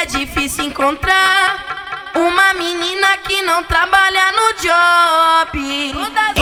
é difícil encontrar uma menina que não trabalha no job.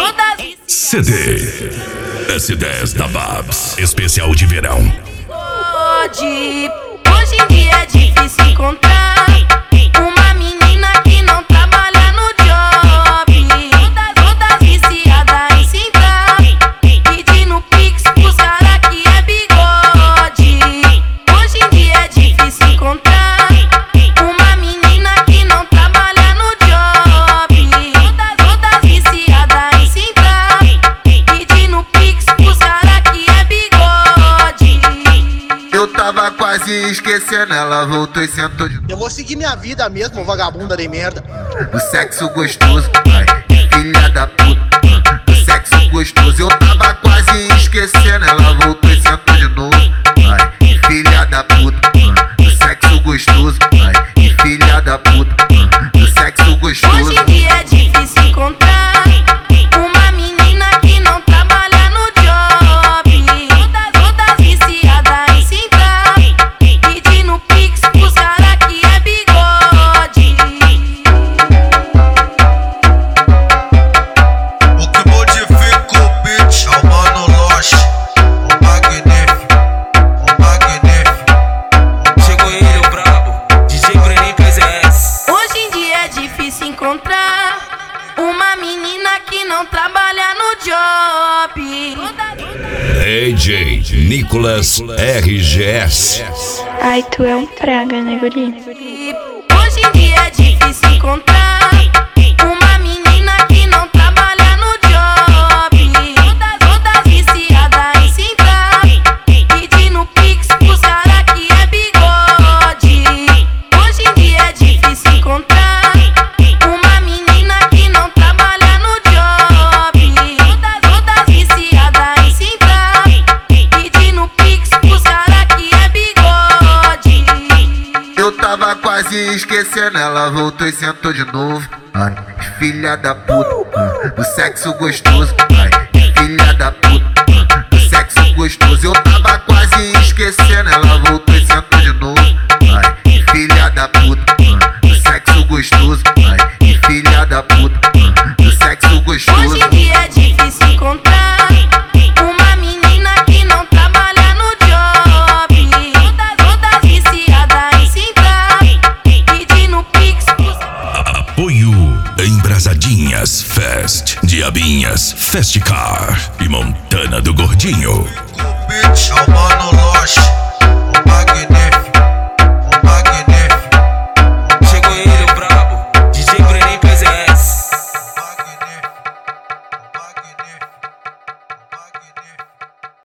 CD S10 da Babs, especial de verão. Hoje em dia é difícil encontrar uma menina que não trabalha no job. Todas viciadas em sentar, pedindo pix pros cara que é bigode. Hoje em dia é difícil encontrar uma menina que não trabalha no job. Todas viciadas em sentar, pedindo pix pros cara que é bigode. Eu tava quase esquecendo, ela voltou e sentou de novo. Eu vou seguir minha vida mesmo, vagabunda de merda. O sexo gostoso, ai, filha da puta. O sexo gostoso, eu tava quase esquecendo, ela voltou e sentou de novo. Ai, filha da puta. O sexo gostoso, ai, filha da puta. O sexo gostoso. Hoje em dia é difícil encontrar uma menina que não trabalha no job. Todas viciadas em sentar, pedindo pix pros cara que é bigode. O que modifica o beat é o Mano Loche, o magnífico, o magnífico. Chegou ele, o brabo, DJ Brenin KZS. Hoje em dia é difícil encontrar uma menina que não trabalha no job. DJ Nicolas RGS. Ai, tu é um praga, né, guri? Hoje em dia é difícil encontrar uma menina que não trabalha no job. Todas viciadas em sentar, pedindo pix pros cara que é bigode. Hoje em dia é difícil encontrar uma menina que não trabalha no job. Todas viciadas em sentar, pedindo pix pros cara que é bigode. Eu tava quase esquecendo, ela voltou e sentou de novo. Ai, filha da puta. O sexo gostoso, ai, filha da puta. O sexo gostoso, eu tava quase esquecendo, ela voltou e sentou de novo. Ai, filha da puta. O sexo gostoso, ai, filha da puta. O sexo gostoso. Hoje em dia é difícil encontrar uma menina que não trabalha no job. Todas viciadas em sentar, pedindo pix pros... Apoio Embrasadinhas Fest, Diabinhas Festcar e Montana do Gordinho. O beat é o Mano Loche, o magnífico.